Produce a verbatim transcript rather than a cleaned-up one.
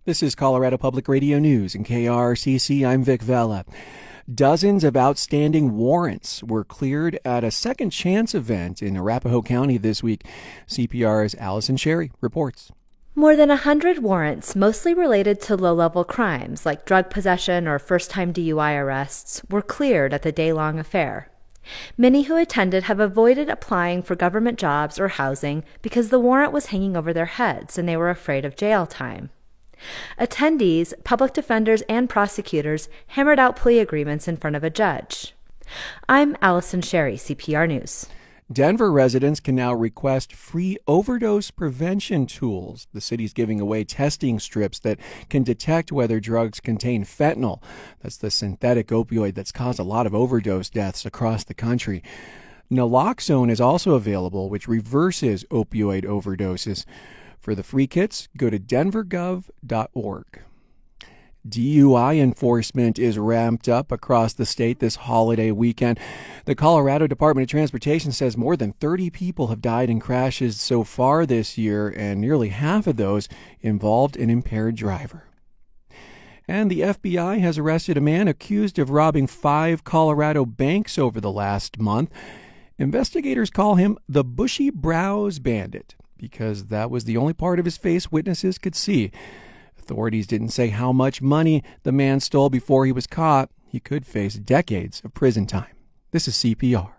This is Colorado Public Radio News and K R C C. I'm Vic Vela. Dozens of outstanding warrants were cleared at a second chance event in Arapahoe County this week. C P R's Allison Sherry reports. More than a hundred warrants, mostly related to low-level crimes like drug possession or first-time D U I arrests, were cleared at the day-long affair. Many who attended have avoided applying for government jobs or housing because the warrant was hanging over their heads and they were afraid of jail time. Attendees, public defenders, and prosecutors hammered out plea agreements in front of a judge. I'm Allison Sherry, C P R News. Denver residents can now request free overdose prevention tools. The city's giving away testing strips that can detect whether drugs contain fentanyl. That's the synthetic opioid that's caused a lot of overdose deaths across the country. Naloxone is also available, which reverses opioid overdoses. For the free kits, go to denver gov dot org. D U I enforcement is ramped up across the state this holiday weekend. The Colorado Department of Transportation says more than thirty people have died in crashes so far this year, and nearly half of those involved an impaired driver. And the F B I has arrested a man accused of robbing five Colorado banks over the last month. Investigators call him the Bushy Brows Bandit because that was the only part of his face witnesses could see. Authorities didn't say how much money the man stole before he was caught. He could face decades of prison time. This is C P R.